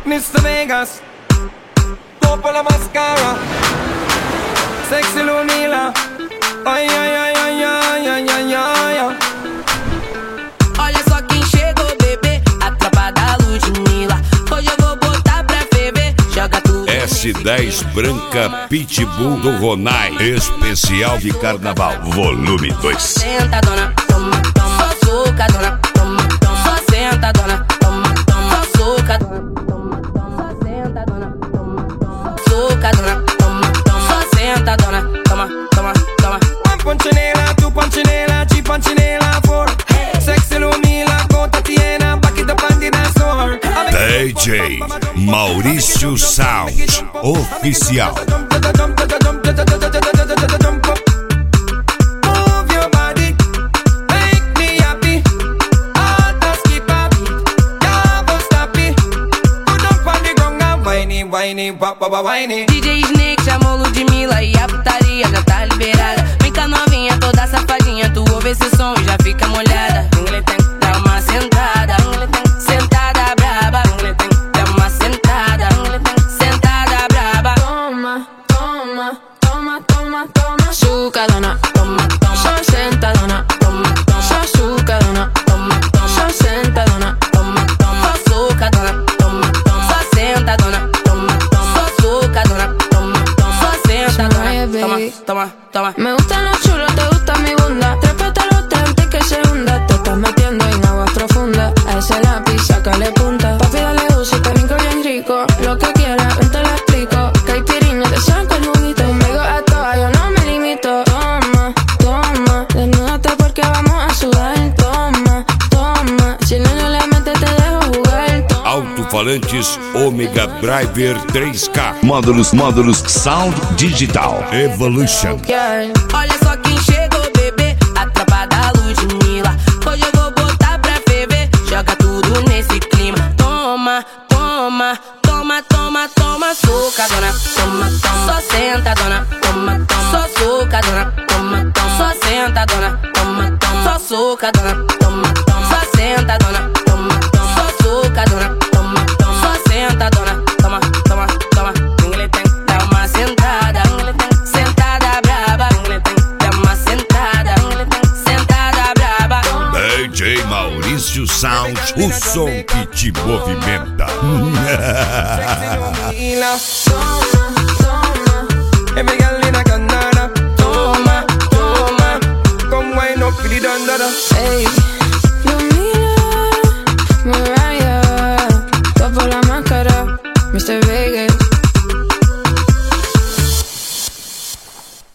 Mr. Vegas, topa la mascara, sexy Lumila. Ai, ai, ai, ai, ai, ai, ai, ai. Olha só quem chegou, bebê, a tropa da Ludmilla. Hoje eu vou botar pra ferver, joga tudo. S10 Branca Pitbull do Ronai, especial de carnaval, volume 2. Senta, dona, toma, toma, só suca, dona, toma, toma, só senta, dona, toma, toma, só suca, dona, toma, toma, só senta, dona, toma, toma, só suca, dona, toma, toma, só senta, dona, toma, toma, toma. One punchinela, two punchinela, three punchinela, four. Sexy Lumila, go Tatiana, back it up and dance floor. DJ Maurício Sound Oficial. Move your body, make me happy. Alta skip up, yeah, don't stop it. Put up on the ground and whiny, whiny, wap, wap, whiny. DJ Snake chamou Ludmilla e a putaria já tá liberada. Vem cá novinha, toda safadinha, tu ouve esse som e já fica molhada. Dá uma sentada, sentada braba. Dá uma sentada, sentada braba. Toma, toma, toma, toma, toma. Suca, dona, toma, toma. Só senta, dona, toma, toma. Só suca, dona, toma, toma. Só senta, dona, toma, toma. Só suca, dona, toma, toma. Só senta, dona, toma, toma. Só suca, dona, toma, toma. Só senta, dona, toma, toma, toma. Me gustan los chulos, te gusta mi bunda. Trépate a los antes que se hunda. Te estás metiendo en aguas profundas. A ese lápiz, sácale punta. Papi, dale uso, te brinco bien rico. Lo que quieras, ven te lo explico. Caipirinha, te saco el juguito. Conmigo a toa, yo no me limito. Toma, toma, desnúdate porque vamos a sudar. Toma, toma, si no le metes te dejo jugar. Toma. Alto-falantes Omega Driver 3K. Módulos Sound Digital Evolution. Yeah. Olha só quem chegou, bebê, a tropa da Ludmilla. Hoje eu vou botar pra ferver, joga tudo nesse clima. Toma, toma, toma, toma, toma, suca, dona, toma, toma. Só senta, dona, toma, toma. Só suca, dona, toma, toma. Só senta, dona, toma, toma. Só suca, dona, toma, toma. Só senta, dona, toma, toma. Só suca, dona, toma, toma. Só senta, dona, toma, toma, toma. Dá uma sentada, sentada braba. Dá uma sentada, sentada braba. DJ Maurício Sound, o som que te movimenta. Toma, toma, every girl in a Canada. Toma, toma, come wind up for the dandada. Hey.